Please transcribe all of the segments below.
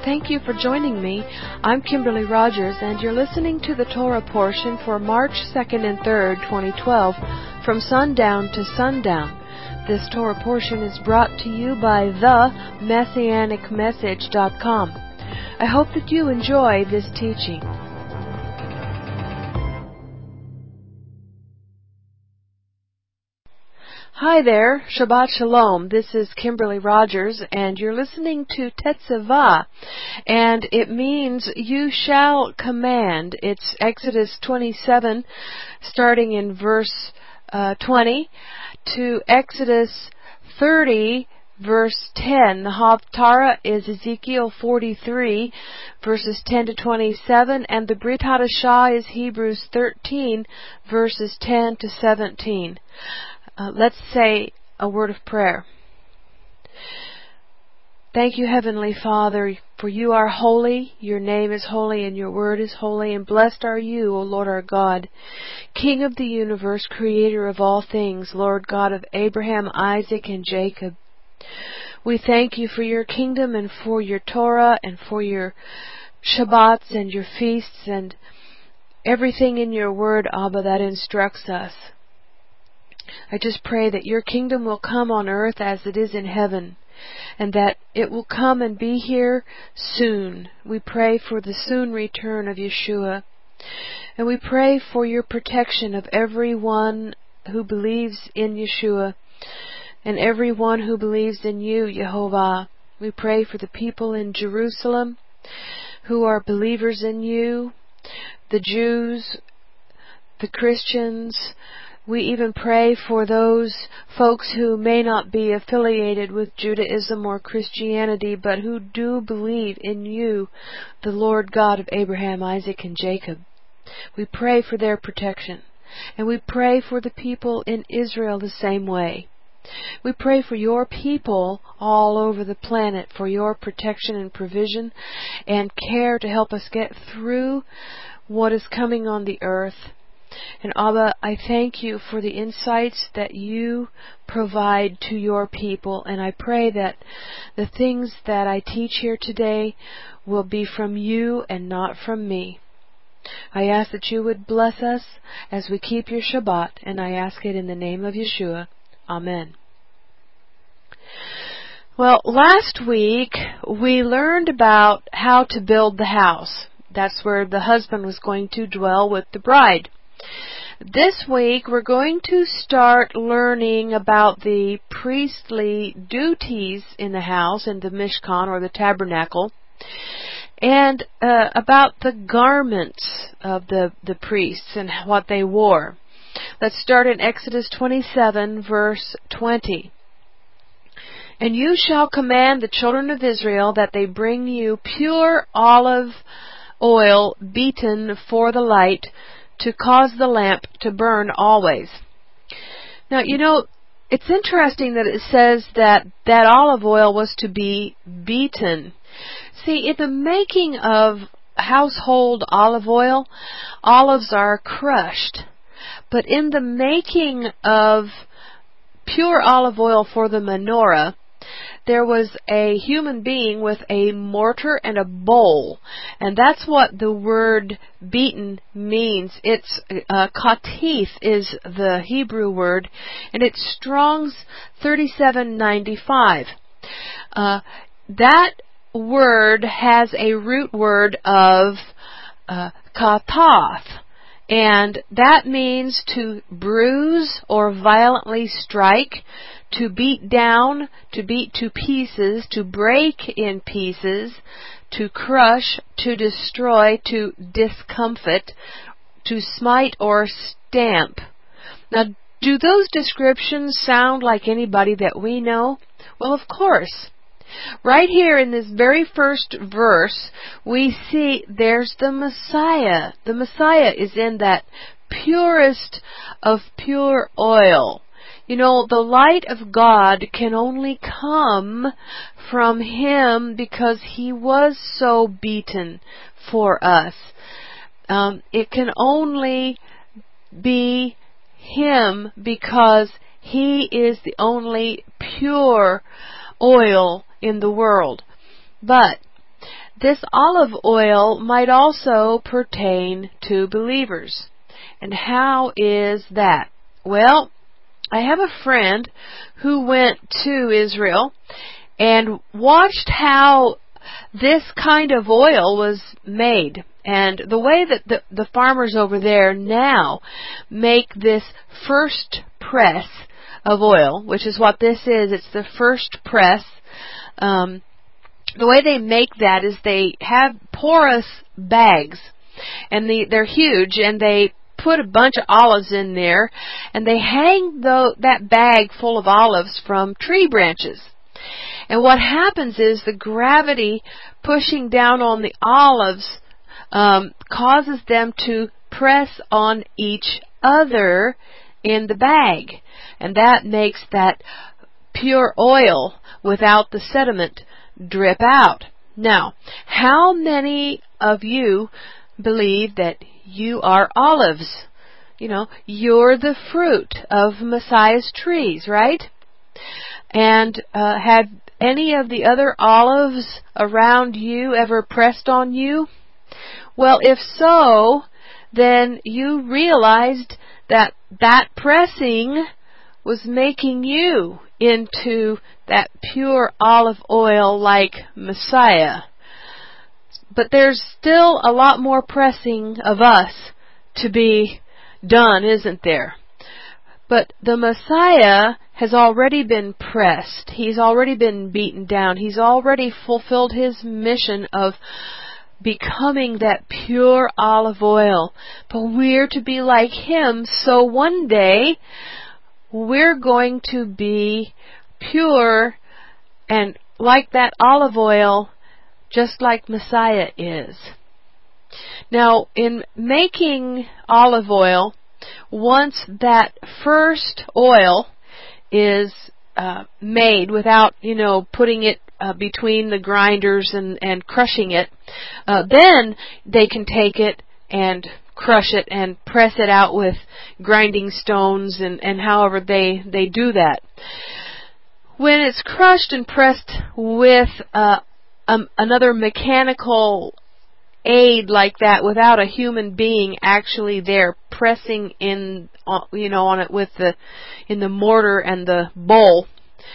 Thank you for joining me. I'm Kimberly Rogers, and you're listening to the Torah portion for March 2nd and 3rd, 2012, from sundown to sundown. This Torah portion is brought to you by themessianicmessage.com. I hope that you enjoy this teaching. Hi there, Shabbat Shalom. This is Kimberly Rogers, and you're listening to Tetzaveh, and it means you shall command. It's Exodus 27, starting in verse 20, to Exodus 30, verse 10. The Haftarah is Ezekiel 43, verses 10 to 27, and the Brit Hadashah is Hebrews 13, verses 10 to 17. Let's say a word of prayer. Thank you, Heavenly Father, for you are holy, your name is holy, and your word is holy, and blessed are you, O Lord our God, King of the universe, creator of all things, Lord God of Abraham, Isaac, and Jacob. We thank you for your kingdom and for your Torah and for your Shabbats and your feasts and everything in your word, Abba, that instructs us. I just pray that your kingdom will come on earth as it is in heaven, and that it will come and be here soon. We pray for the soon return of Yeshua, and we pray for your protection of everyone who believes in Yeshua and everyone who believes in you, Yehovah. We pray for the people in Jerusalem who are believers in you, the Jews, the Christians. We even pray for those folks who may not be affiliated with Judaism or Christianity, but who do believe in you, the Lord God of Abraham, Isaac, and Jacob. We pray for their protection. And we pray for the people in Israel the same way. We pray for your people all over the planet, for your protection and provision and care to help us get through what is coming on the earth. And Abba, I thank you for the insights that you provide to your people, and I pray that the things that I teach here today will be from you and not from me. I ask that you would bless us as we keep your Shabbat, and I ask it in the name of Yeshua. Amen. Well, last week we learned about how to build the house. That's where the husband was going to dwell with the bride. This week we're going to start learning about the priestly duties in the house, in the Mishkan or the tabernacle, and about the garments of the priests and what they wore. Let's start in Exodus 27, verse 20. And you shall command the children of Israel that they bring you pure olive oil beaten for the light, to cause the lamp to burn always. Now, it's interesting that it says that olive oil was to be beaten. See, in the making of household olive oil, olives are crushed. But in the making of pure olive oil for the menorah, there was a human being with a mortar and a bowl. And that's what the word beaten means. It's katif is the Hebrew word, and it's Strong's 3795. That word has a root word of katath, and that means to bruise or violently strike, to beat down, to beat to pieces, to break in pieces, to crush, to destroy, to discomfit, to smite or stamp. Now, do those descriptions sound like anybody that we know? Well, of course. Right here in this very first verse, we see there's the Messiah. The Messiah is in that purest of pure oil. The light of God can only come from Him because He was so beaten for us. It can only be Him because He is the only pure oil in the world. But this olive oil might also pertain to believers. And how is that? Well, I have a friend who went to Israel and watched how this kind of oil was made. And the way that the farmers over there now make this first press of oil, which is what this is, it's the first press. The way they make that is they have porous bags, and they're huge, and they put a bunch of olives in there, and they hang that bag full of olives from tree branches. And what happens is the gravity pushing down on the olives causes them to press on each other in the bag. And that makes that pure oil without the sediment drip out. Now, how many of you believe that you are olives? You know, you're the fruit of Messiah's trees, right? And have any of the other olives around you ever pressed on you? Well, if so, then you realized that pressing was making you into that pure olive oil like Messiah. But there's still a lot more pressing of us to be done, isn't there? But the Messiah has already been pressed. He's already been beaten down. He's already fulfilled his mission of becoming that pure olive oil. But we're to be like him, so one day we're going to be pure and like that olive oil, just like Messiah is. Now, in making olive oil, once that first oil is made without, putting it between the grinders and crushing it, then they can take it and crush it and press it out with grinding stones and however they do that. When it's crushed and pressed with another mechanical aid like that, without a human being actually there pressing in, on it in the mortar and the bowl,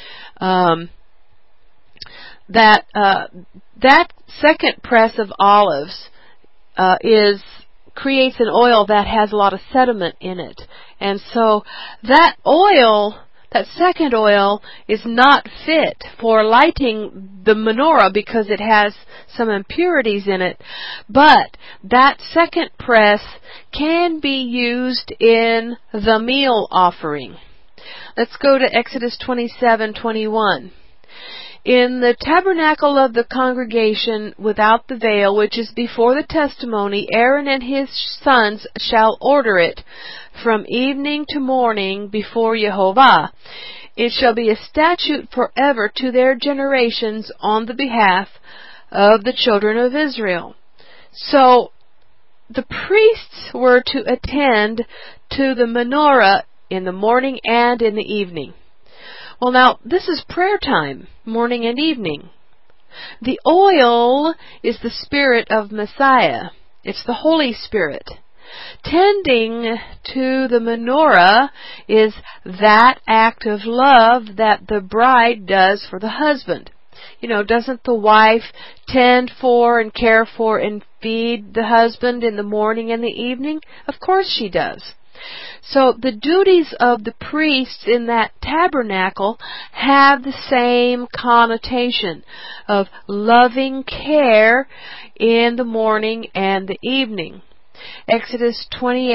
that second press of olives creates an oil that has a lot of sediment in it. And so that oil, that second oil, is not fit for lighting the menorah because it has some impurities in it. But that second press can be used in the meal offering. Let's go to Exodus 27:21. In the tabernacle of the congregation without the veil, which is before the testimony, Aaron and his sons shall order it from evening to morning before Jehovah. It shall be a statute forever to their generations on the behalf of the children of Israel. So the priests were to attend to the menorah in the morning and in the evening. Well, now, this is prayer time, morning and evening. The oil is the Spirit of Messiah. It's the Holy Spirit. Tending to the menorah is that act of love that the bride does for the husband. Doesn't the wife tend for and care for and feed the husband in the morning and the evening? Of course she does. So the duties of the priests in that tabernacle have the same connotation of loving care in the morning and the evening. Exodus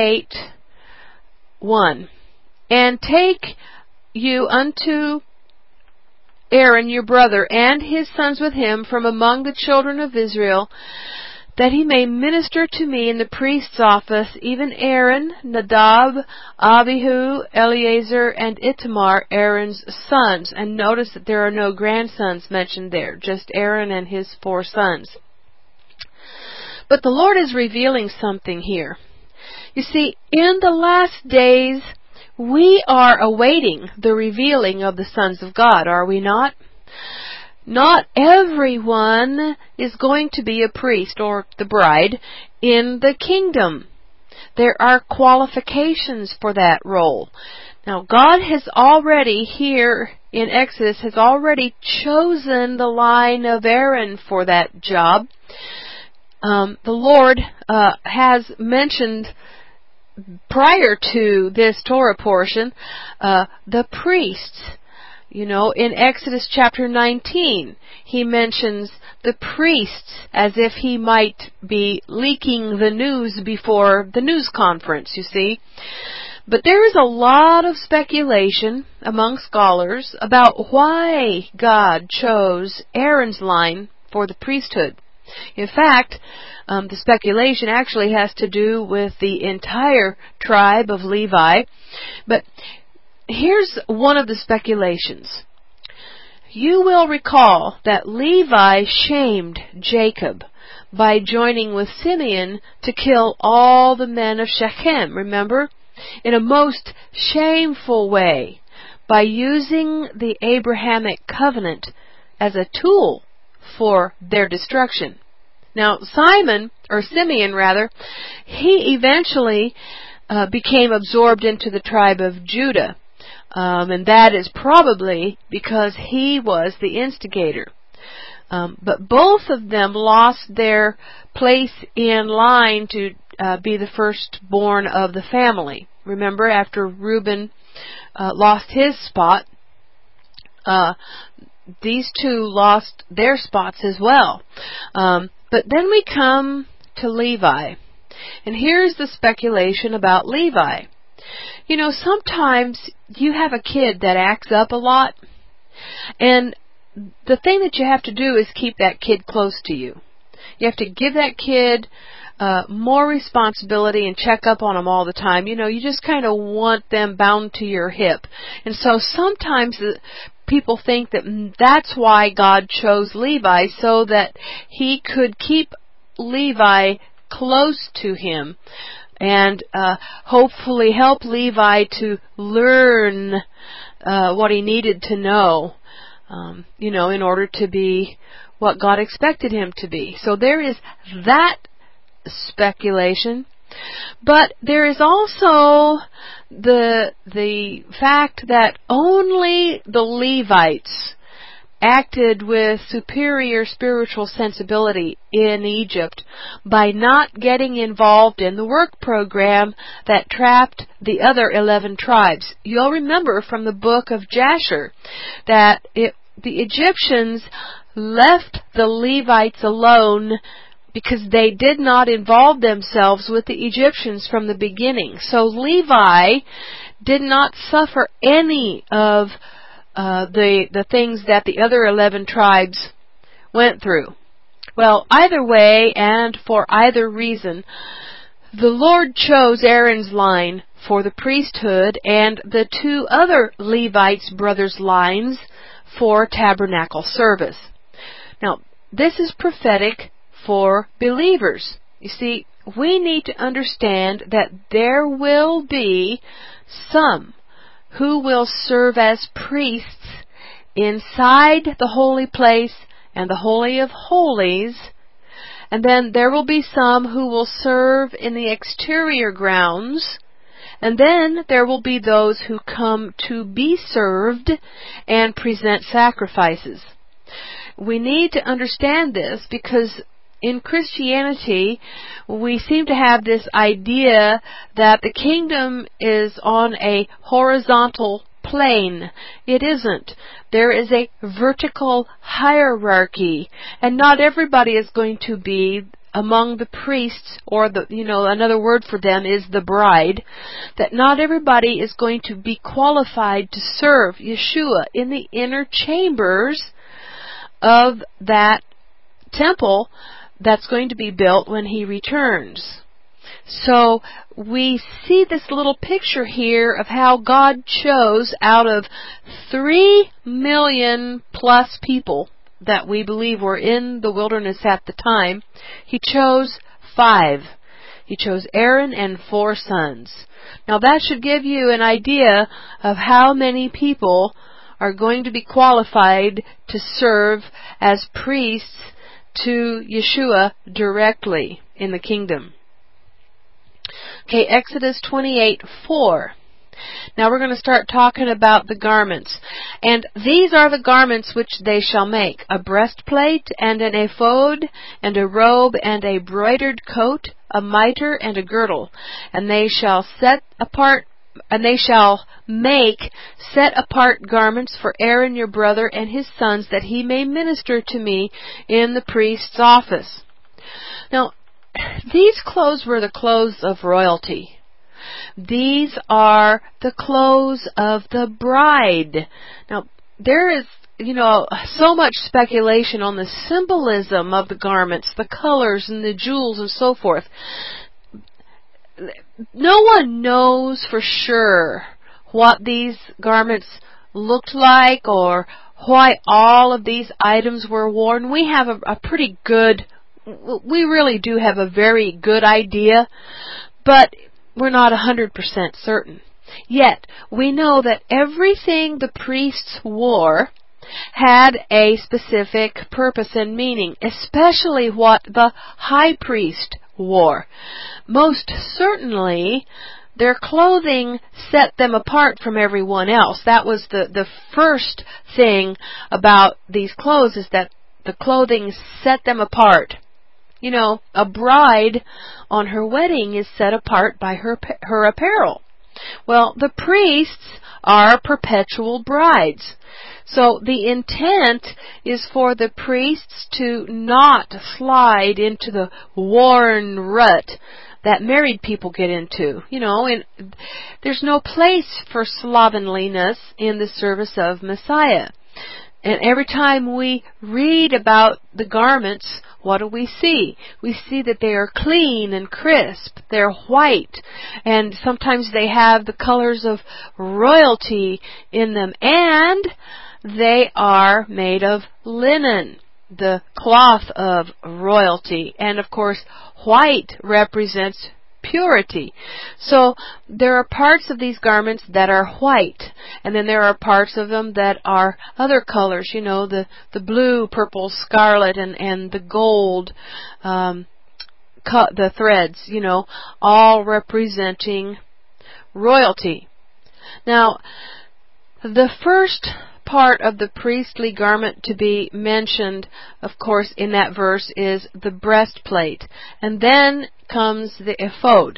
28:1. And take you unto Aaron your brother and his sons with him from among the children of Israel, that he may minister to me in the priest's office, even Aaron, Nadab, Abihu, Eleazar, and Ithamar, Aaron's sons. And notice that there are no grandsons mentioned there, just Aaron and his 4 sons. But the Lord is revealing something here. You see, in the last days, we are awaiting the revealing of the sons of God, are we not? Not everyone is going to be a priest or the bride in the kingdom. There are qualifications for that role. Now, God has already, here in Exodus, has already chosen the line of Aaron for that job. The Lord has mentioned prior to this Torah portion the priests. You know, in Exodus chapter 19, He mentions the priests as if He might be leaking the news before the news conference, you see. But there is a lot of speculation among scholars about why God chose Aaron's line for the priesthood. In fact, the speculation actually has to do with the entire tribe of Levi. But here's one of the speculations. You will recall that Levi shamed Jacob by joining with Simeon to kill all the men of Shechem, remember? In a most shameful way, by using the Abrahamic covenant as a tool for their destruction. Now, Simeon, he eventually became absorbed into the tribe of Judah. And that is probably because he was the instigator. But both of them lost their place in line to be the firstborn of the family. Remember, after Reuben lost his spot, these two lost their spots as well. But then we come to Levi. And here's the speculation about Levi. You know, sometimes you have a kid that acts up a lot, and the thing that you have to do is keep that kid close to you. You have to give that kid more responsibility and check up on them all the time. You know, you just kind of want them bound to your hip. And so sometimes people think that that's why God chose Levi, so that He could keep Levi close to Him and hopefully help Levi to learn what he needed to know, in order to be what God expected him to be. So there is that speculation. But there is also the fact that only the Levites acted with superior spiritual sensibility in Egypt by not getting involved in the work program that trapped the other 11 tribes. You'll remember from the book of Jasher that the Egyptians left the Levites alone because they did not involve themselves with the Egyptians from the beginning. So Levi did not suffer any of the things that the other 11 tribes went through. Well, either way and for either reason, the Lord chose Aaron's line for the priesthood and the two other Levites' brothers' lines for tabernacle service. Now, this is prophetic for believers. You see, we need to understand that there will be some who will serve as priests inside the holy place and the Holy of Holies, and then there will be some who will serve in the exterior grounds, and then there will be those who come to be served and present sacrifices. We need to understand this because in Christianity, we seem to have this idea that the kingdom is on a horizontal plane. It isn't. There is a vertical hierarchy, and not everybody is going to be among the priests, or another word for them is the bride, that not everybody is going to be qualified to serve Yeshua in the inner chambers of that temple that's going to be built when He returns. So we see this little picture here of how God chose out of 3 million plus people that we believe were in the wilderness at the time. He chose 5. He chose Aaron and 4 sons. Now that should give you an idea of how many people are going to be qualified to serve as priests to Yeshua directly in the kingdom. Okay, Exodus 28:4. Now we're going to start talking about the garments. And these are the garments which they shall make: a breastplate, and an ephod, and a robe, and a broidered coat, a mitre, and a girdle. And they shall make set apart garments for Aaron your brother and his sons, that he may minister to me in the priest's office. Now, these clothes were the clothes of royalty. These are the clothes of the bride. Now, there is, so much speculation on the symbolism of the garments, the colors and the jewels and so forth. No one knows for sure what these garments looked like or why all of these items were worn. We have we really do have a very good idea, but we're not 100% certain. Yet, we know that everything the priests wore had a specific purpose and meaning, especially what the high priest wore. Most certainly, their clothing set them apart from everyone else. That was the first thing about these clothes, is that the clothing set them apart. A bride on her wedding is set apart by her apparel. Well, the priests are perpetual brides. So the intent is for the priests to not slide into the worn rut that married people get into. And there's no place for slovenliness in the service of Messiah. And every time we read about the garments, what do we see? We see that they are clean and crisp. They're white. And sometimes they have the colors of royalty in them. And they are made of linen, the cloth of royalty. And of course, white represents purity. So there are parts of these garments that are white, and then there are parts of them that are other colors, the blue, purple, scarlet, and the gold, the threads, all representing royalty. Now, the first part of the priestly garment to be mentioned, of course, in that verse is the breastplate. And then comes the ephod.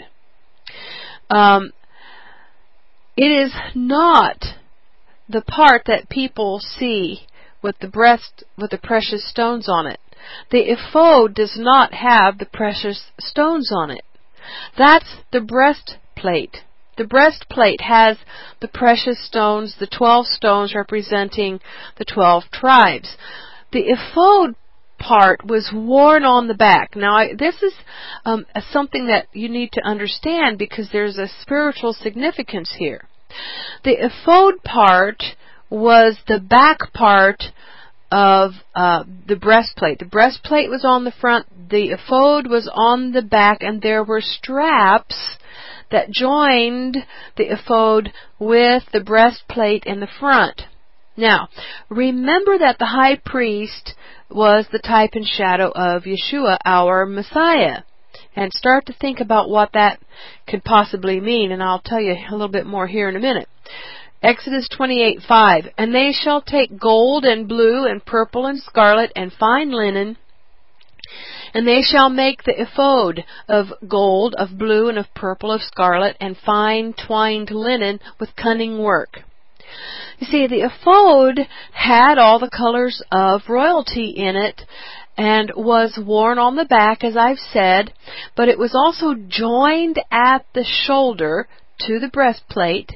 It is not the part that people see with the precious stones on it. The ephod does not have the precious stones on it. That's the breastplate. The breastplate has the precious stones, the 12 stones representing the 12 tribes. The ephod part was worn on the back. Now, this is something that you need to understand, because there's a spiritual significance here. The ephod part was the back part of the breastplate. The breastplate was on the front, the ephod was on the back, and there were straps that joined the ephod with the breastplate in the front. Now, remember that the high priest was the type and shadow of Yeshua, our Messiah. And start to think about what that could possibly mean, and I'll tell you a little bit more here in a minute. Exodus 28:5, and they shall take gold and blue and purple and scarlet and fine linen, and they shall make the ephod of gold, of blue, and of purple, of scarlet, and fine twined linen with cunning work. You see, the ephod had all the colors of royalty in it and was worn on the back, as I've said, but it was also joined at the shoulder to the breastplate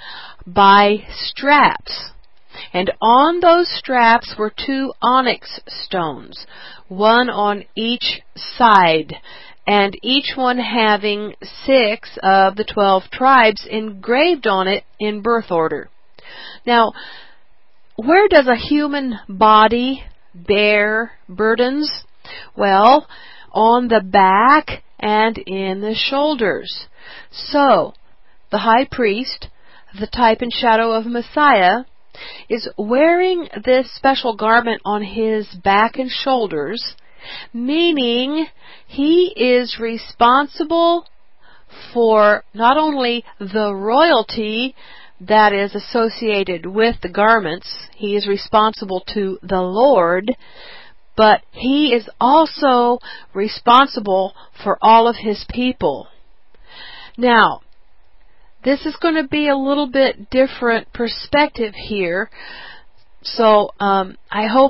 by straps. And on those straps were 2 onyx stones, one on each side, and each one having 6 of the 12 tribes engraved on it in birth order. Now, where does a human body bear burdens? Well, on the back and in the shoulders. So, the high priest, the type and shadow of Messiah, is wearing this special garment on his back and shoulders, meaning he is responsible for not only the royalty that is associated with the garments, he is responsible to the Lord, but he is also responsible for all of his people. Now, this is going to be a little bit different perspective here, so I hope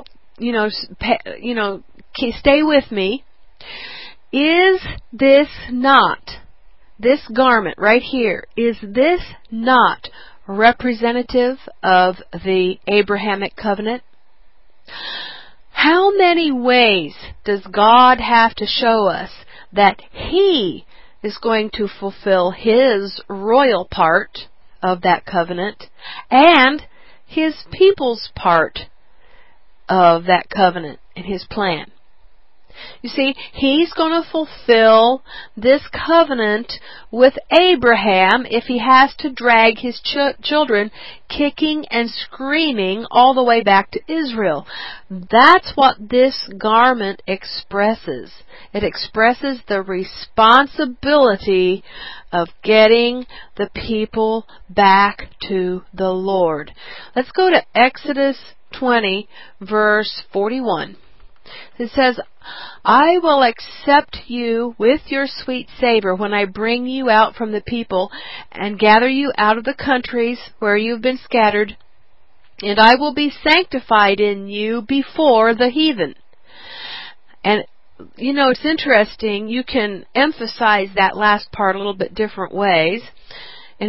stay with me. Is this garment right here, is this not representative of the Abrahamic covenant? How many ways does God have to show us that He is going to fulfill His royal part of that covenant and His people's part of that covenant and His plan? You see, He's going to fulfill this covenant with Abraham if He has to drag His children kicking and screaming all the way back to Israel. That's what this garment expresses. It expresses the responsibility of getting the people back to the Lord. Let's go to Exodus 20, verse 41. It says, I will accept you with your sweet savor when I bring you out from the people and gather you out of the countries where you have been scattered, and I will be sanctified in you before the heathen. And, it's interesting. You can emphasize that last part a little bit different ways. And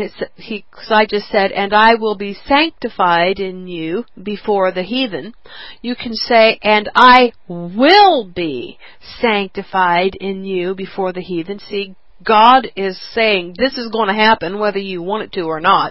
I just said, and I will be sanctified in you before the heathen. You can say, and I will be sanctified in you before the heathen. See, God is saying this is going to happen whether you want it to or not.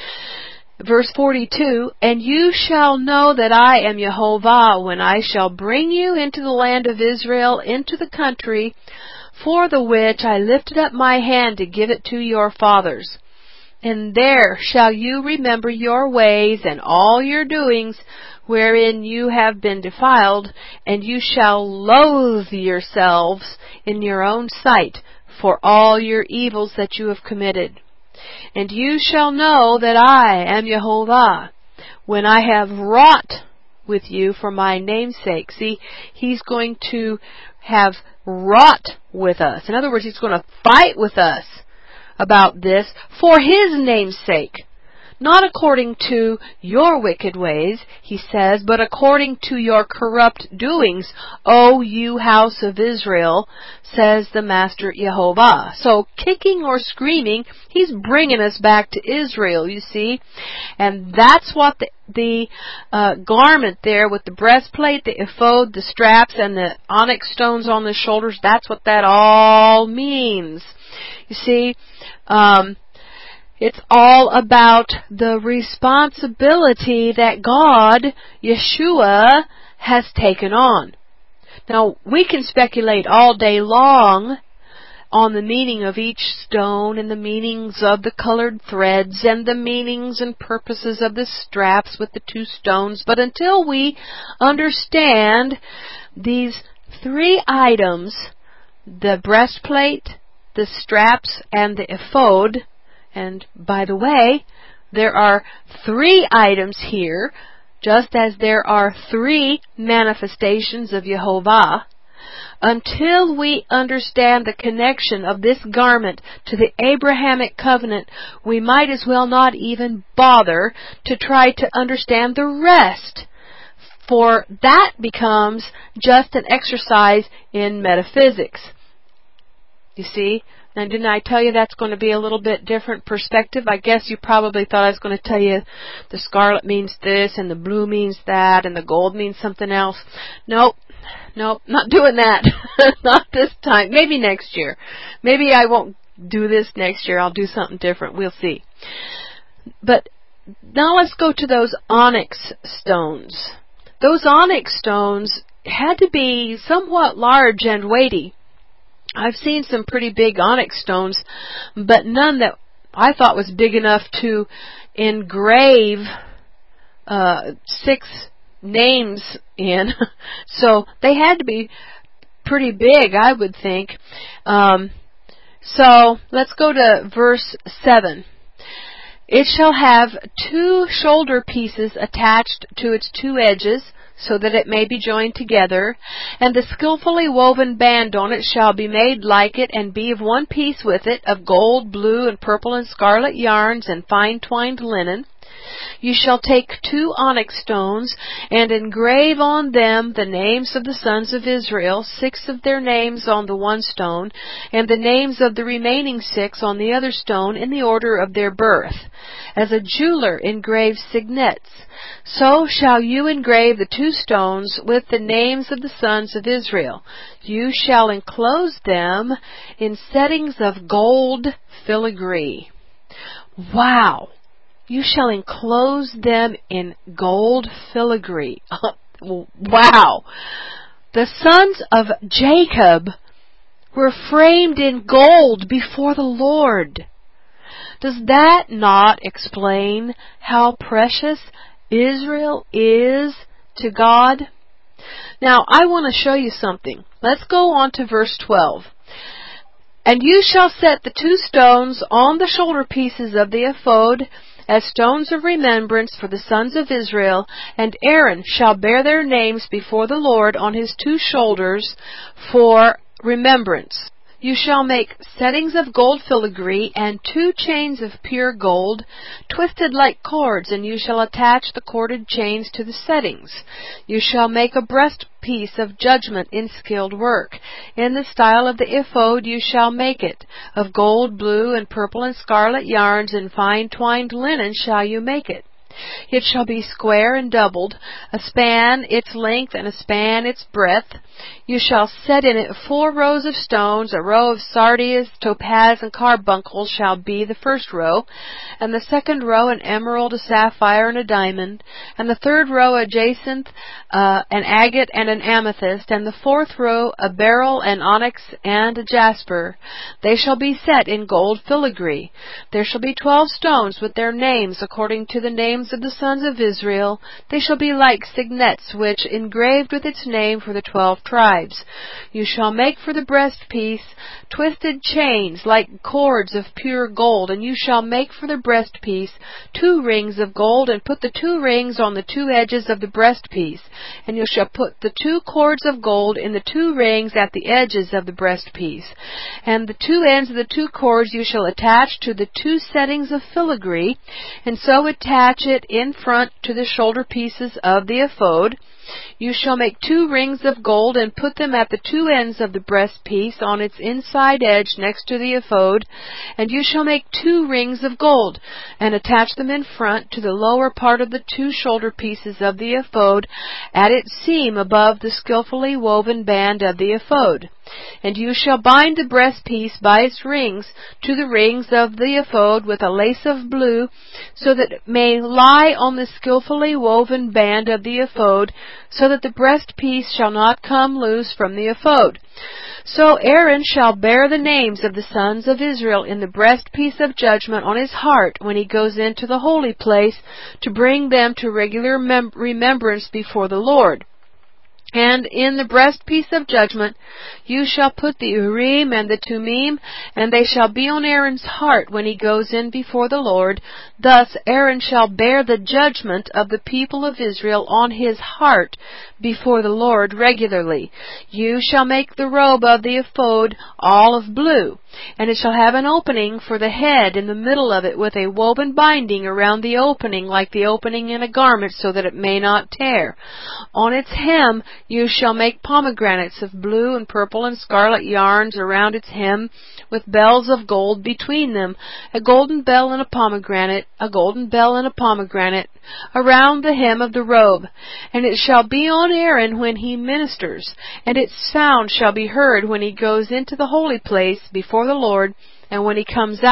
Verse 42, and you shall know that I am Jehovah when I shall bring you into the land of Israel, into the country for the which I lifted up my hand to give it to your fathers. And there shall you remember your ways and all your doings wherein you have been defiled, and you shall loathe yourselves in your own sight for all your evils that you have committed. And you shall know that I am Jehovah when I have wrought with you for my name's sake. See, He's going to have wrought with us. In other words, He's going to fight with us about this for His name's sake. Not according to your wicked ways, He says, but according to your corrupt doings, O you house of Israel, says the Master Jehovah. So, kicking or screaming, He's bringing us back to Israel, you see. And that's what the garment there with the breastplate, the ephod, the straps, and the onyx stones on the shoulders, that's what that all means. You see, it's all about the responsibility that God, Yeshua, has taken on. Now, we can speculate all day long on the meaning of each stone and the meanings of the colored threads and the meanings and purposes of the straps with the two stones, but until we understand these three items, the breastplate, the straps, and the ephod. And by the way, there are three items here, just as there are three manifestations of Jehovah. Until we understand the connection of this garment to the Abrahamic covenant, we might as well not even bother to try to understand the rest, for that becomes just an exercise in metaphysics. You see? Now, didn't I tell you that's going to be a little bit different perspective? I guess you probably thought I was going to tell you the scarlet means this and the blue means that and the gold means something else. Nope, not doing that. Not this time. Maybe next year. Maybe I won't do this next year. I'll do something different. We'll see. But now let's go to those onyx stones. Those onyx stones had to be somewhat large and weighty. I've seen some pretty big onyx stones, but none that I thought was big enough to engrave 6 names in, so they had to be pretty big, I would think. So let's go to verse 7. It shall have 2 shoulder pieces attached to its 2 edges, so that it may be joined together, and the skillfully woven band on it shall be made like it, and be of one piece with it, of gold, blue, and purple, and scarlet yarns, and fine twined linen. You shall take 2 onyx stones, and engrave on them the names of the sons of Israel, 6 of their names on the one stone, and the names of the remaining 6 on the other stone, in the order of their birth, as a jeweler engraves signets. So shall you engrave the 2 stones with the names of the sons of Israel. You shall enclose them in settings of gold filigree. Wow! You shall enclose them in gold filigree. Wow! The sons of Jacob were framed in gold before the Lord. Does that not explain how precious Israel is to God? Now, I want to show you something. Let's go on to verse 12. And you shall set the 2 stones on the shoulder pieces of the ephod, as stones of remembrance for the sons of Israel, and Aaron shall bear their names before the Lord on his 2 shoulders for remembrance. You shall make settings of gold filigree and 2 chains of pure gold, twisted like cords, and you shall attach the corded chains to the settings. You shall make a breastpiece of judgment in skilled work. In the style of the ephod you shall make it. Of gold, blue, and purple, and scarlet yarns, and fine twined linen shall you make it. It shall be square and doubled, a span its length, and a span its breadth. You shall set in it 4 rows of stones. A row of sardius, topaz, and carbuncle shall be the first row, and the second row an emerald, a sapphire, and a diamond, and the third row a jacinth, an agate, and an amethyst, and the 4th row a beryl, an onyx, and a jasper. They shall be set in gold filigree. There shall be 12 stones with their names according to the names of the sons of Israel. They shall be like signets, which engraved with its name for the 12 tribes. You shall make for the breastpiece twisted chains like cords of pure gold, and you shall make for the breastpiece 2 rings of gold, and put the 2 rings on the 2 edges of the breastpiece. And you shall put the 2 cords of gold in the 2 rings at the edges of the breastpiece. And the 2 ends of the 2 cords you shall attach to the 2 settings of filigree, and so attach it in front to the shoulder pieces of the ephod. You shall make 2 rings of gold, and put them at the 2 ends of the breastpiece on its inside edge next to the ephod. And you shall make 2 rings of gold, and attach them in front to the lower part of the 2 shoulder pieces of the ephod, at its seam above the skillfully woven band of the ephod. And you shall bind the breastpiece by its rings to the rings of the ephod with a lace of blue, so that it may lie on the skillfully woven band of the ephod, so that the breastpiece shall not come loose from the ephod. So Aaron shall bear the names of the sons of Israel in the breastpiece of judgment on his heart when he goes into the holy place, to bring them to regular remembrance before the Lord. And in the breastpiece of judgment you shall put the Urim and the Thummim, and they shall be on Aaron's heart when he goes in before the Lord. Thus Aaron shall bear the judgment of the people of Israel on his heart before the Lord regularly. You shall make the robe of the ephod all of blue, and it shall have an opening for the head in the middle of it, with a woven binding around the opening like the opening in a garment, so that it may not tear. On its hem you shall make pomegranates of blue and purple and scarlet yarns around its hem, with bells of gold between them, a golden bell and a pomegranate, a golden bell and a pomegranate, around the hem of the robe. And it shall be on Aaron when he ministers, and its sound shall be heard when he goes into the holy place before the Lord, and when he comes out.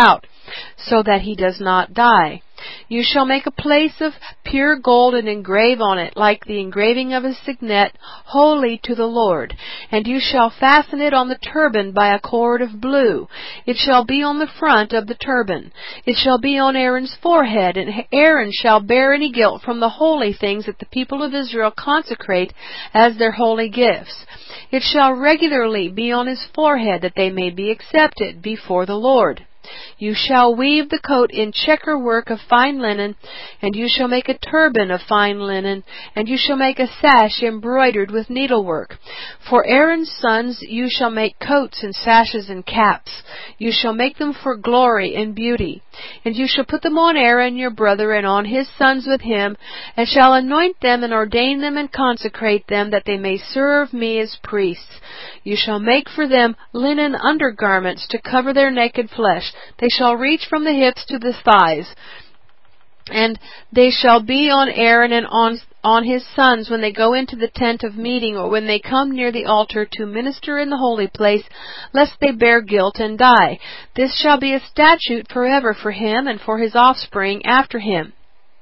so that he does not die. You shall make a place of pure gold and engrave on it, like the engraving of a signet, holy to the Lord. And you shall fasten it on the turban by a cord of blue. It shall be on the front of the turban. It shall be on Aaron's forehead, and Aaron shall bear any guilt from the holy things that the people of Israel consecrate as their holy gifts. It shall regularly be on his forehead, that they may be accepted before the Lord. You shall weave the coat in checker work of fine linen, and you shall make a turban of fine linen, and you shall make a sash embroidered with needlework. For Aaron's sons you shall make coats and sashes and caps. You shall make them for glory and beauty. And you shall put them on Aaron your brother, and on his sons with him, and shall anoint them and ordain them and consecrate them, that they may serve me as priests. You shall make for them linen undergarments to cover their naked flesh. They shall reach from the hips to the thighs. And they shall be on Aaron and on his sons when they go into the tent of meeting, or when they come near the altar to minister in the holy place, lest they bear guilt and die. This shall be a statute forever for him and for his offspring after him.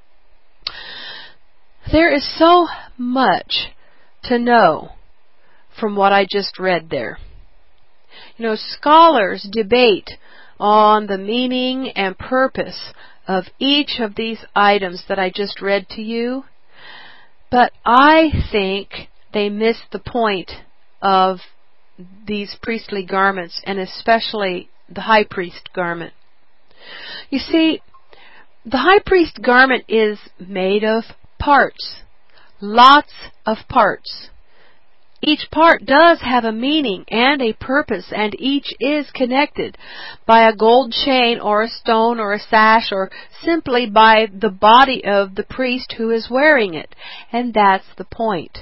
There is so much to know from what I just read there. Scholars debate on the meaning and purpose of each of these items that I just read to you, but I think they miss the point of these priestly garments, and especially the high priest garment. You see, the high priest garment is made of parts, lots of parts. Each part does have a meaning and a purpose, and each is connected by a gold chain or a stone or a sash, or simply by the body of the priest who is wearing it. And that's the point.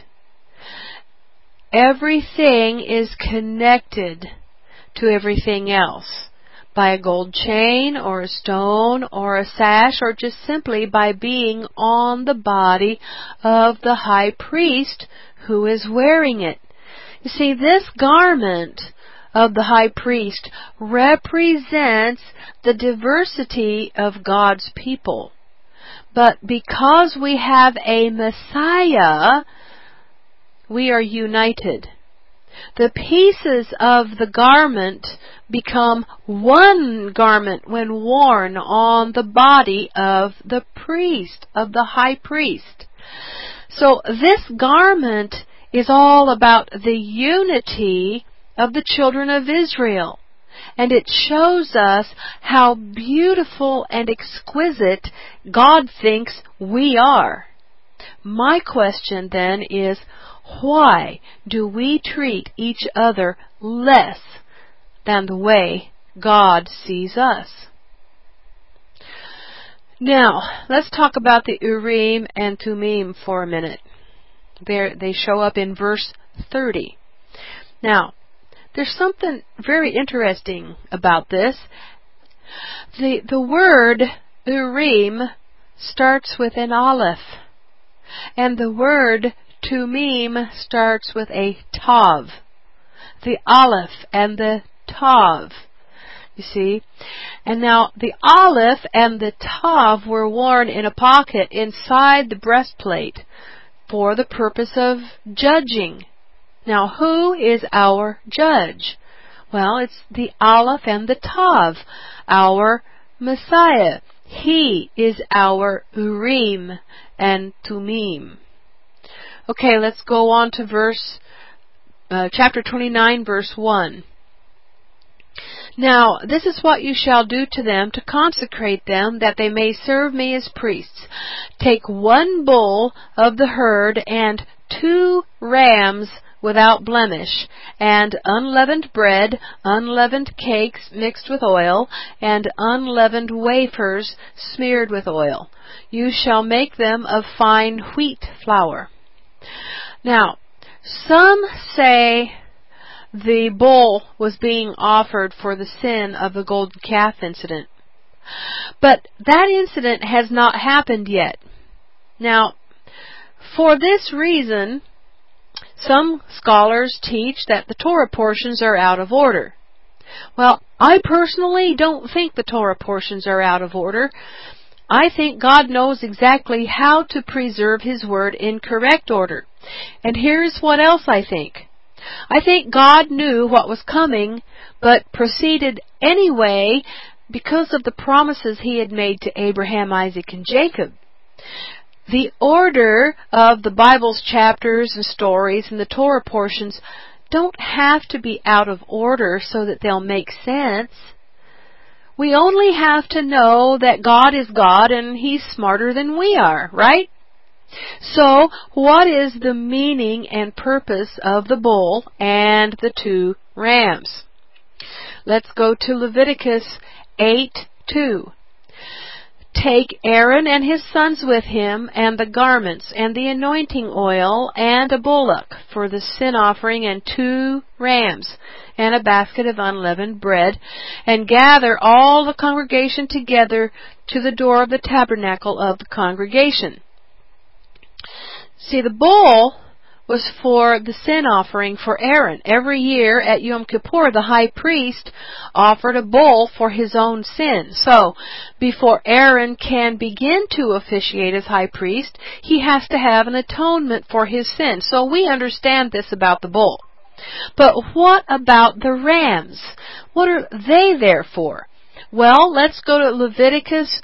Everything is connected to everything else by a gold chain or a stone or a sash, or just simply by being on the body of the high priest who is wearing it. You see, this garment of the high priest represents the diversity of God's people. But because we have a Messiah, we are united. The pieces of the garment become one garment when worn on the body of the priest, of the high priest. So this garment is all about the unity of the children of Israel. And it shows us how beautiful and exquisite God thinks we are. My question then is, why do we treat each other less than the way God sees us? Now, let's talk about the Urim and Thummim for a minute. They show up in verse 30. Now, there's something very interesting about this. The word Urim starts with an aleph, and the word Thummim starts with a tav. The aleph and the tav. You see? And now the aleph and the tav were worn in a pocket inside the breastplate for the purpose of judging. Now, who is our judge? Well, it's the aleph and the tav, our Messiah. He is our Urim and Thummim. Okay, let's go on to chapter 29, verse 1. Now, this is what you shall do to them to consecrate them, that they may serve me as priests. Take 1 bull of the herd and 2 rams without blemish, and unleavened bread, unleavened cakes mixed with oil, and unleavened wafers smeared with oil. You shall make them of fine wheat flour. Now, some say the bull was being offered for the sin of the golden calf incident. But that incident has not happened yet. Now, for this reason, some scholars teach that the Torah portions are out of order. Well, I personally don't think the Torah portions are out of order. I think God knows exactly how to preserve His Word in correct order. And here's what else I think. I think God knew what was coming, but proceeded anyway because of the promises He had made to Abraham, Isaac, and Jacob. The order of the Bible's chapters and stories and the Torah portions don't have to be out of order so that they'll make sense. We only have to know that God is God and He's smarter than we are, right? So, what is the meaning and purpose of the bull and the 2 rams? Let's go to Leviticus 8:2. Take Aaron and his sons with him, and the garments, and the anointing oil, and a bullock for the sin offering, and 2 rams, and a basket of unleavened bread, and gather all the congregation together to the door of the tabernacle of the congregation. See, the bull was for the sin offering for Aaron. Every year at Yom Kippur, the high priest offered a bull for his own sin. So, before Aaron can begin to officiate as high priest, he has to have an atonement for his sin. So we understand this about the bull. But what about the rams? What are they there for? Well, let's go to Leviticus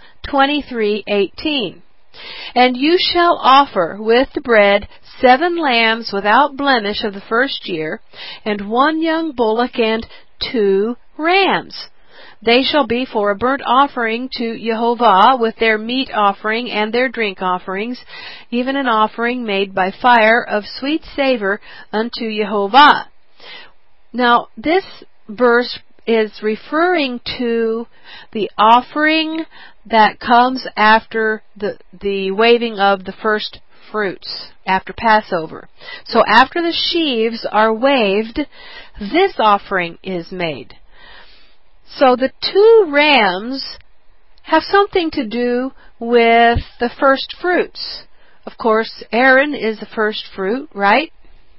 23:18. And you shall offer with the bread 7 lambs without blemish of the first year, and 1 young bullock, and 2 rams. They shall be for a burnt offering to Jehovah, with their meat offering and their drink offerings, even an offering made by fire of sweet savor unto Jehovah. Now, this verse is referring to the offering that comes after the waving of the first fruits, after Passover. So after the sheaves are waved, this offering is made. So the 2 rams have something to do with the first fruits. Of course, Aaron is the first fruit, right?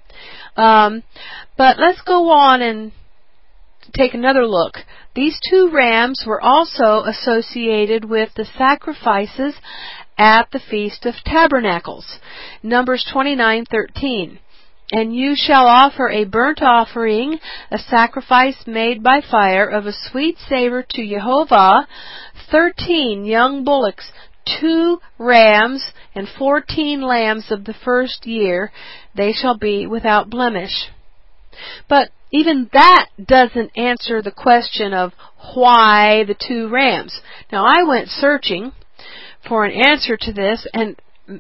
But let's go on and take another look. These 2 rams were also associated with the sacrifices at the Feast of Tabernacles. Numbers 29:13. And you shall offer a burnt offering, a sacrifice made by fire of a sweet savor to Jehovah, 13 young bullocks, 2 rams, and 14 lambs of the first year. They shall be without blemish. But even that doesn't answer the question of why the 2 rams. Now, I went searching for an answer to this, and,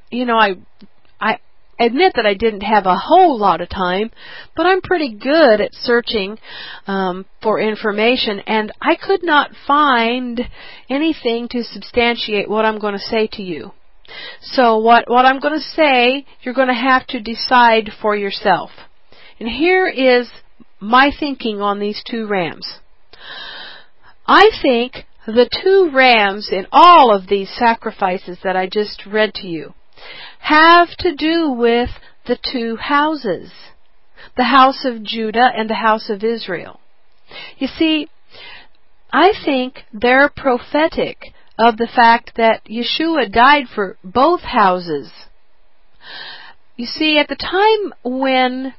I admit that I didn't have a whole lot of time, but I'm pretty good at searching for information, and I could not find anything to substantiate what I'm going to say to you. So what I'm going to say, you're going to have to decide for yourself. And here is my thinking on these 2 rams. I think the 2 rams in all of these sacrifices that I just read to you have to do with the 2 houses, the house of Judah and the house of Israel. You see, I think they're prophetic of the fact that Yeshua died for both houses. You see, at the time when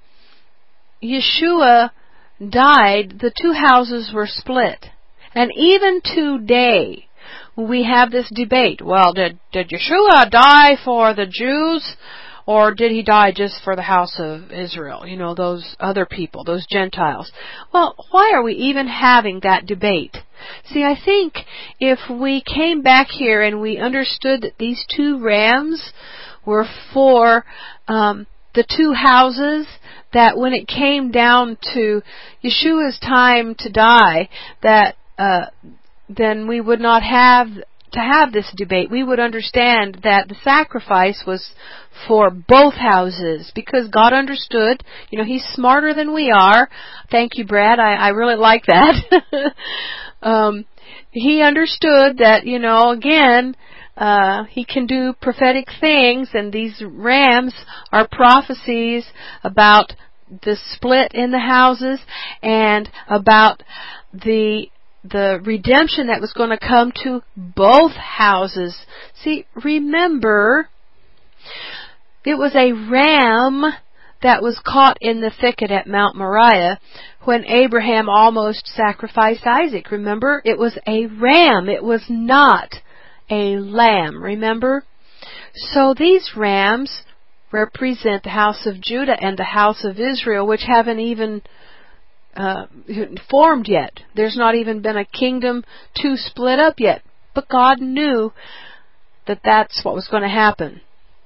Yeshua died, the 2 houses were split. And even today, we have this debate. Well, did Yeshua die for the Jews, or did He die just for the house of Israel? Those other people, those Gentiles. Well, why are we even having that debate? See, I think if we came back here and we understood that these 2 rams were for the 2 houses, that when it came down to Yeshua's time to die, that then we would not have to have this debate. We would understand that the sacrifice was for both houses, because God understood. He's smarter than we are. Thank you, Brad. I really like that. He understood that, again, He can do prophetic things, and these rams are prophecies about the split in the houses and about the the redemption that was going to come to both houses. See, remember, it was a ram that was caught in the thicket at Mount Moriah when Abraham almost sacrificed Isaac. Remember, it was a ram. It was not a lamb. Remember? So these rams represent the house of Judah and the house of Israel, which haven't even formed yet. There's not even been a kingdom to split up yet. But God knew that that's what was going to happen.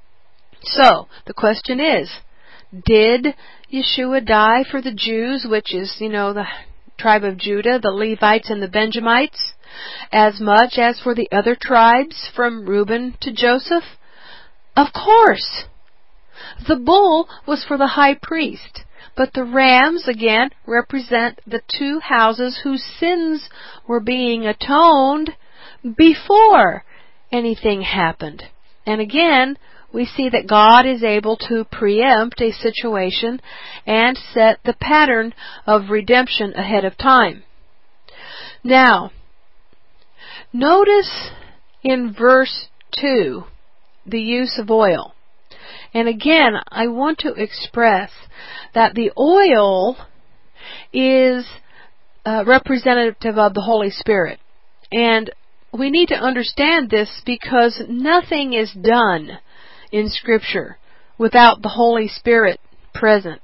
So, the question is, did Yeshua die for the Jews, which is, the tribe of Judah, the Levites and the Benjamites, as much as for the other tribes from Reuben to Joseph? Of course. The bull was for the high priest. But the rams, again, represent the two houses whose sins were being atoned before anything happened. And again, we see that God is able to preempt a situation and set the pattern of redemption ahead of time. Now, notice in verse 2 the use of oil. And again, I want to express that the oil is representative of the Holy Spirit. And we need to understand this because nothing is done in Scripture without the Holy Spirit present.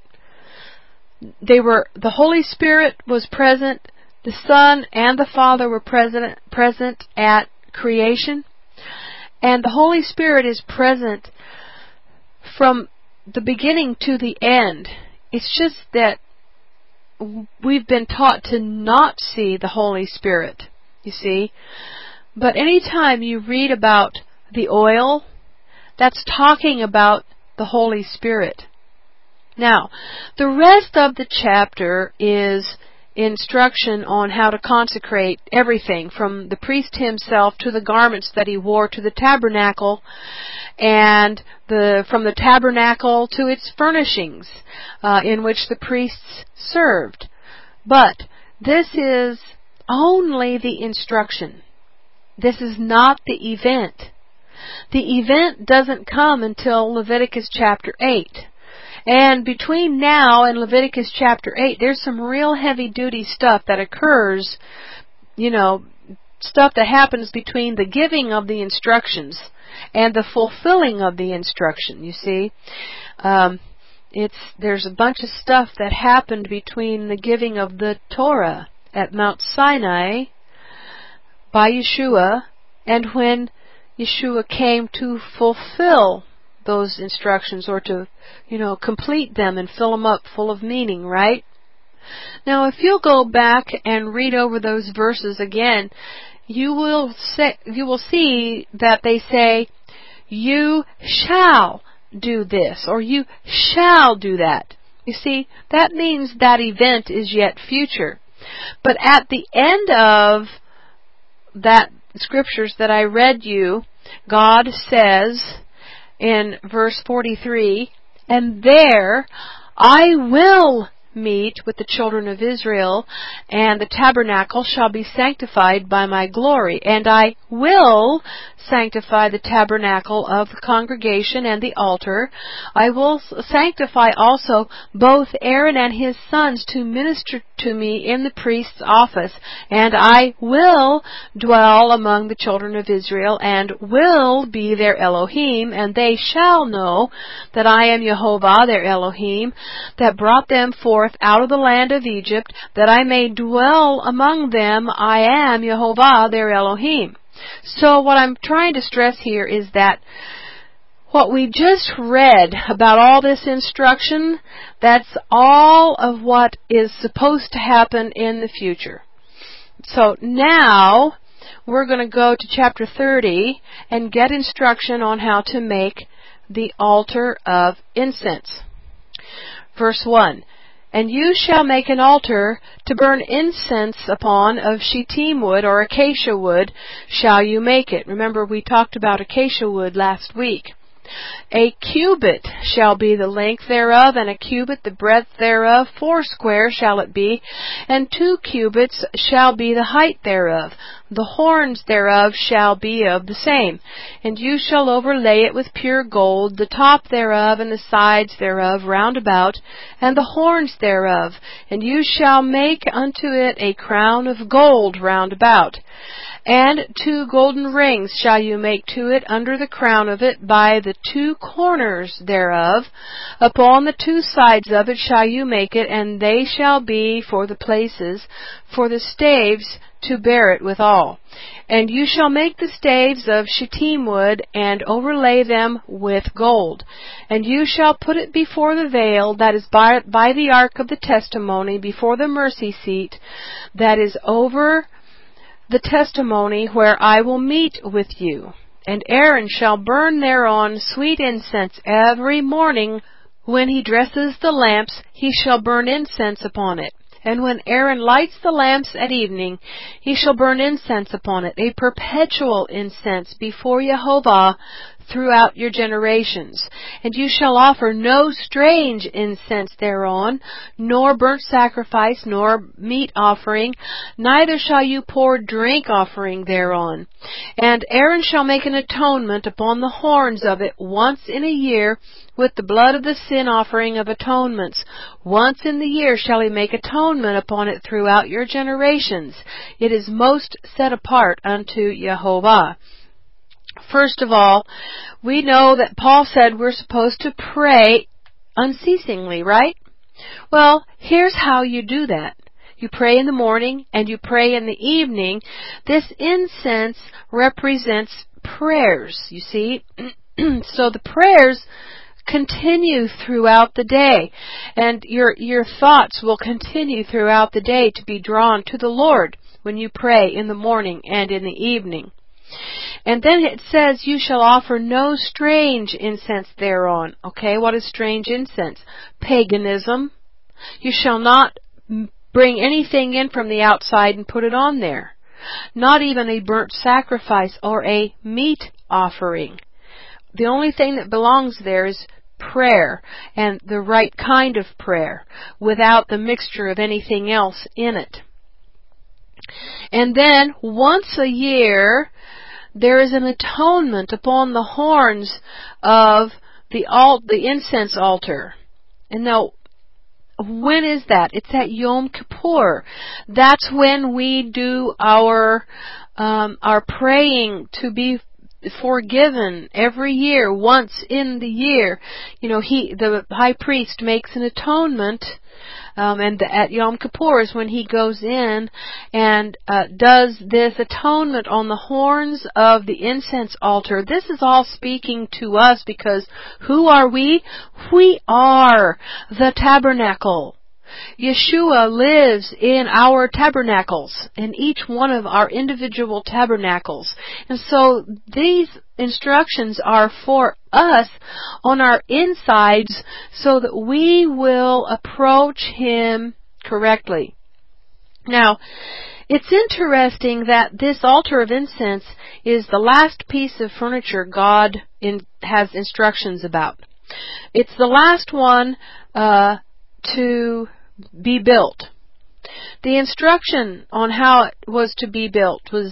The Holy Spirit was present, the Son and the Father were present at creation, and the Holy Spirit is present from the beginning to the end. It's just that we've been taught to not see the Holy Spirit, you see. But anytime you read about the oil, that's talking about the Holy Spirit. Now, the rest of the chapter is instruction on how to consecrate everything, from the priest himself to the garments that he wore to the tabernacle, and from the tabernacle to its furnishings in which the priests served. But this is only the instruction. This is not the event. The event doesn't come until Leviticus chapter 8. And between now and Leviticus chapter 8, there's some real heavy-duty stuff that occurs, stuff that happens between the giving of the instructions and the fulfilling of the instruction, you see. There's a bunch of stuff that happened between the giving of the Torah at Mount Sinai by Yeshua and when Yeshua came to fulfill those instructions, or to, complete them and fill them up full of meaning, right? Now, if you'll go back and read over those verses again, you will see that they say, "You shall do this," or "You shall do that." You see, that means that event is yet future. But at the end of that scriptures that I read you, God says in verse 43, "And there I will meet with the children of Israel, and the tabernacle shall be sanctified by my glory. And I will sanctify the tabernacle of the congregation and the altar. I will sanctify also both Aaron and his sons to minister to me in the priest's office. And I will dwell among the children of Israel, and will be their Elohim, and they shall know that I am Jehovah, their Elohim, that brought them forth out of the land of Egypt, that I may dwell among them. I am Jehovah, their Elohim." So what I'm trying to stress here is that what we just read about all this instruction, that's all of what is supposed to happen in the future. So now we're going to go to chapter 30 and get instruction on how to make the altar of incense. Verse 1. "And you shall make an altar to burn incense upon of shittim wood," or acacia wood, "shall you make it." Remember, we talked about acacia wood last week. A cubit shall be the length thereof, and a cubit the breadth thereof. 80 shall it be, and 2 cubits shall be the height thereof. The horns thereof shall be of the same. And you shall overlay it with pure gold, the top thereof and the sides thereof round about, and the horns thereof. And you shall make unto it a crown of gold round about. And 2 golden rings shall you make to it under the crown of it by the 2 corners thereof. Upon the 2 sides of it shall you make it, and they shall be for the places, for the staves to bear it withal. And you shall make the staves of shittim wood, and overlay them with gold. And you shall put it before the veil that is by the ark of the testimony, before the mercy seat that is over the testimony, where I will meet with you. And Aaron shall burn thereon sweet incense every morning. When he dresses the lamps, he shall burn incense upon it. And when Aaron lights the lamps at evening, he shall burn incense upon it, a perpetual incense before Jehovah throughout your generations. And you shall offer no strange incense thereon, nor burnt sacrifice, nor meat offering, neither shall you pour drink offering thereon. And Aaron shall make an atonement upon the horns of it once in a year, with the blood of the sin offering of atonements. Once in the year shall he make atonement upon it throughout your generations. It is most set apart unto Jehovah. First of all, we know that Paul said we're supposed to pray unceasingly, right? Well, here's how you do that. You pray in the morning and you pray in the evening. This incense represents prayers, you see. So the prayers continue throughout the day, and your thoughts will continue throughout the day to be drawn to the Lord when you pray in the morning and in the evening. And then it says, you shall offer no strange incense thereon. Okay, what is strange incense? Paganism. You shall not bring anything in from the outside and put it on there. Not even a burnt sacrifice or a meat offering. The only thing that belongs there is prayer, and the right kind of prayer, without the mixture of anything else in it. And then, once a year, there is an atonement upon the horns of the incense altar. And now, when is that? It's at Yom Kippur. That's when we do our praying to be forgiven every year, once in the year. You know, the high priest makes an atonement, and at Yom Kippur is when he goes in and does this atonement on the horns of the incense altar. This is all speaking to us, because who are we? We are the tabernacle. Yeshua lives in our tabernacles, in each one of our individual tabernacles. And so these instructions are for us on our insides, so that we will approach Him correctly. Now, it's interesting that this altar of incense is the last piece of furniture God has instructions about. It's the last one to be built. The instruction on how it was to be built was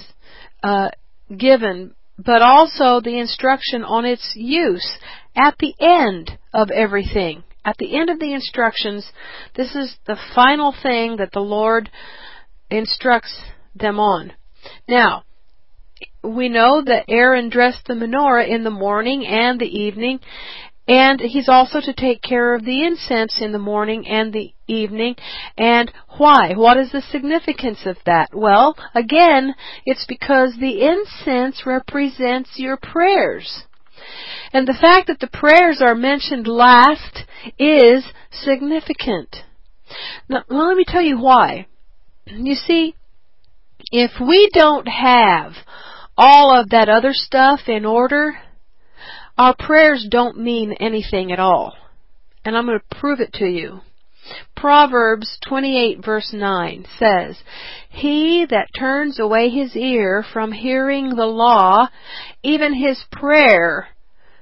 given, but also the instruction on its use at the end of everything. At the end of the instructions, this is the final thing that the Lord instructs them on. Now, we know that Aaron dressed the menorah in the morning and the evening, and he's also to take care of the incense in the morning and the evening. And why? What is the significance of that? Well, again, it's because the incense represents your prayers. And the fact that the prayers are mentioned last is significant. Now, let me tell you why. You see, if we don't have all of that other stuff in order, our prayers don't mean anything at all. And I'm going to prove it to you. Proverbs 28 verse 9 says, "He that turns away his ear from hearing the law, even his prayer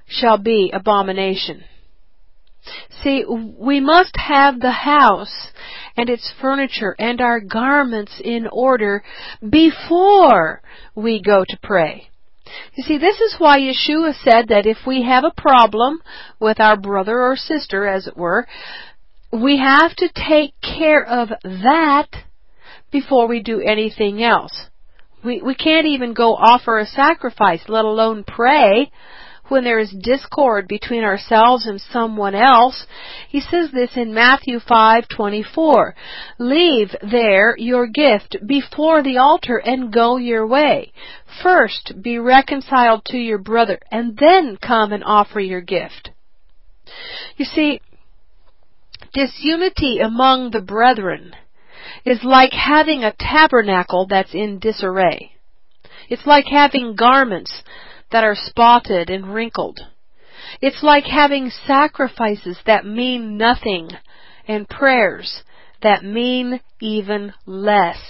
shall be abomination. See, we must have the house and its furniture and our garments in order before we go to pray. You see, this is why Yeshua said that if we have a problem with our brother or sister, as it were, we have to take care of that before we do anything else. We can't even go offer a sacrifice, let alone pray, when there is discord between ourselves and someone else. He says this in Matthew 5:24. Leave there your gift before the altar and go your way. First be reconciled to your brother, and then come and offer your gift. You see, disunity among the brethren is like having a tabernacle that's in disarray. It's like having garments that are spotted and wrinkled. It's like having sacrifices that mean nothing and prayers that mean even less.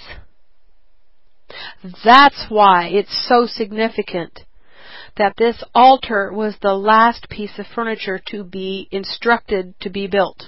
That's why it's so significant that this altar was the last piece of furniture to be instructed to be built.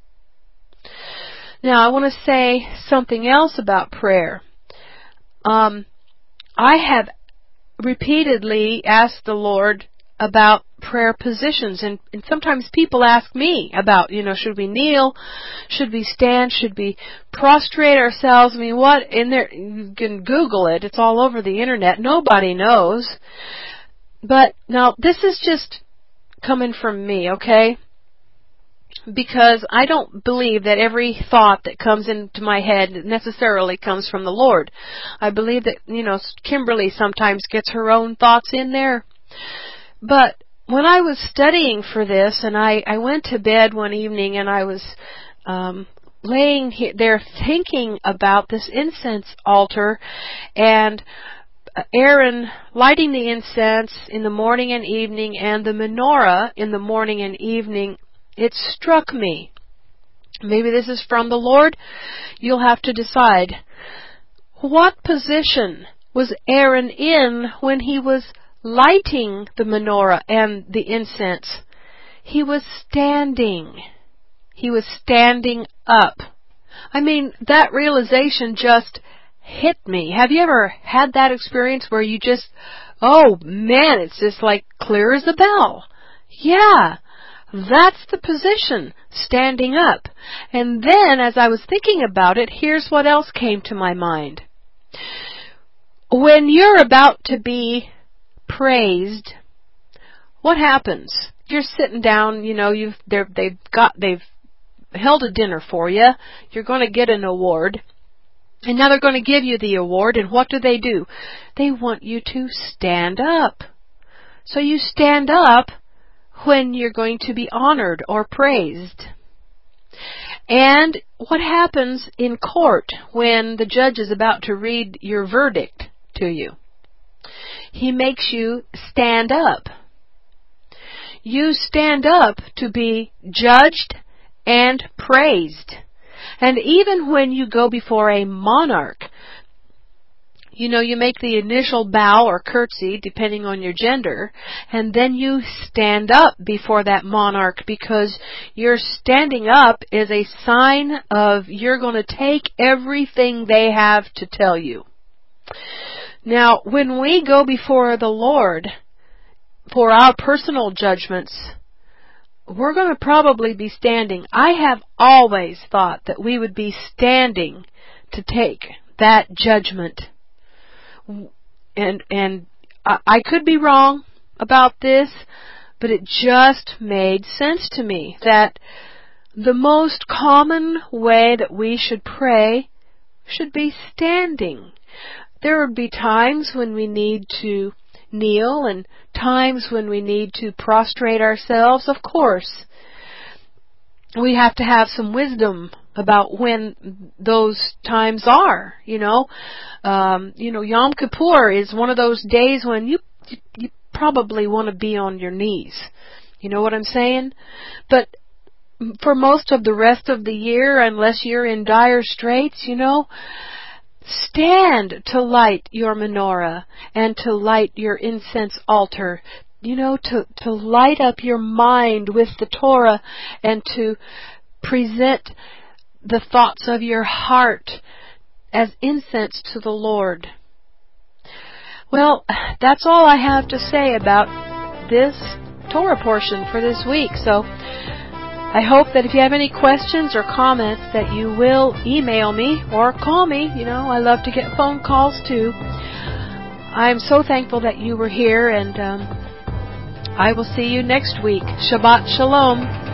Now, I want to say something else about prayer. I have repeatedly asked the Lord about prayer positions, and sometimes people ask me about, should we kneel, should we stand, should we prostrate ourselves? I mean, what in there? You can Google it. It's all over the internet. Nobody knows. But now this is just coming from me, okay? Because I don't believe that every thought that comes into my head necessarily comes from the Lord. I believe that, Kimberly sometimes gets her own thoughts in there. But when I was studying for this, and I went to bed one evening and I was laying there thinking about this incense altar and Aaron lighting the incense in the morning and evening and the menorah in the morning and evening, it struck me. Maybe this is from the Lord. You'll have to decide. What position was Aaron in when he was lighting the menorah and the incense? He was standing. He was standing up. I mean, that realization just hit me. Have you ever had that experience where you just, oh man, it's just like clear as a bell? Yeah. That's the position, standing up. And then, as I was thinking about it, here's what else came to my mind. When you're about to be praised, what happens? You're sitting down, they've held a dinner for you. You're going to get an award. And now they're going to give you the award, and what do? They want you to stand up. So you stand up when you're going to be honored or praised. And what happens in court when the judge is about to read your verdict to you? He makes you stand up. You stand up to be judged and praised. And even when you go before a monarch, you make the initial bow or curtsy, depending on your gender, and then you stand up before that monarch, because your standing up is a sign of you're going to take everything they have to tell you. Now, when we go before the Lord for our personal judgments, we're going to probably be standing. I have always thought that we would be standing to take that judgment. And I could be wrong about this, but it just made sense to me that the most common way that we should pray should be standing. There would be times when we need to kneel and times when we need to prostrate ourselves. Of course, we have to have some wisdom about when those times are. Yom Kippur is one of those days when you probably want to be on your knees. You know what I'm saying? But for most of the rest of the year, unless you're in dire straits, stand to light your menorah and to light your incense altar. to light up your mind with the Torah and to present the thoughts of your heart as incense to the Lord. Well, that's all I have to say about this Torah portion for this week. So I hope that if you have any questions or comments that you will email me or call me. I love to get phone calls too. I'm so thankful that you were here, and I will see you next week. Shabbat Shalom.